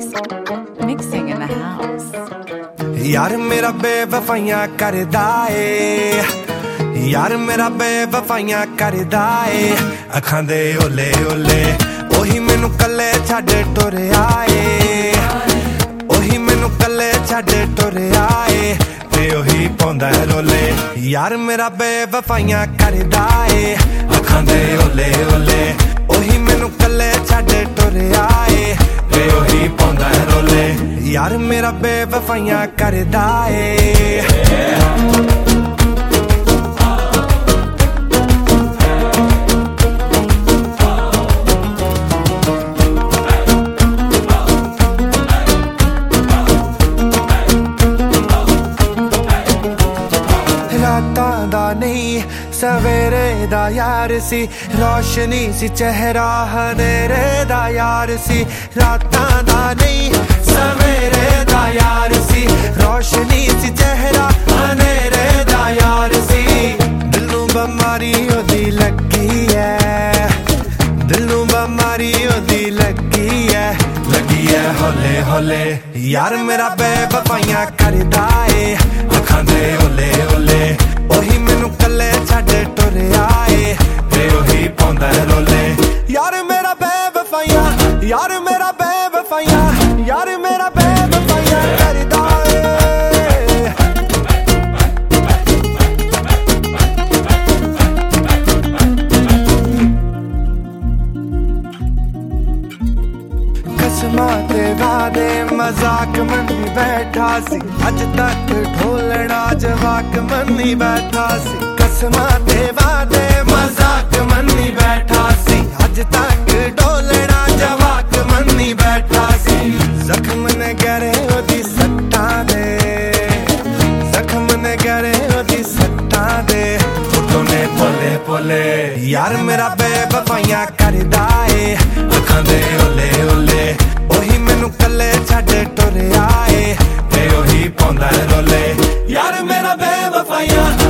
Mixing in the house. यार मेरा बेवफाइयां करदा ए, यार मेरा बेवफाइयां करदा ए, अखां दे ओले ओले ओही मैनू कल्ले छड्ड टुरिया ए, ओही मैनू कल्ले छड्ड टुरिया ए, ते ओही पौंदा रोले। यार मेरा बेवफाइयां करदा ए, अखां दे ओले ओले ओही मैनू कल्ले छड्ड टुरिया ए, ते ओही पौंदा रोले। यार मेरा बेवफाइयां करदा ए। रातां दा नहीं सवेरे दा यार सी, रोशनी सी चेहरा हनेरे दा यार सी। रातां दा नहीं सवेरे दा यार सी, रोशनी सी चेहरा हनेरे दा यार सी। दिल नूं बीमारी ओदी लगी है, दिल नूं बीमारी ओदी लगी है होले होले। यार मेरा बेवफाइयां करदा ए, अखां दे ओले ओले ओही मैनू कल्ले छड्ड टुरिया ए, ते ओही पौंदा रोले। यार मेरा बेवफाइयां, यार मेरा बेवफाइयां, यार मेरा बेवफाइयां करदा ए। कसमां ते वादे मजाक मनी बैठा सी, अज तक ढोलना जवाक मनी बैठा सी। कसमां ते वादे मजाक मनी बैठा सी, अज तक ढोलना जवाक मनी बैठा सी। जख्म ने गरे ओदी सट्टां दे, जख्म ने गरे ओदी सट्टां दे, होठों ने पोले पोले। यार मेरा बेवफाइयां करदा ए, अखां दे ओले ओले ओही मैनू कल्ले छड्ड टुरिया ए, ते ओही पौंदा रोले। यार मेरा बेवफाइयां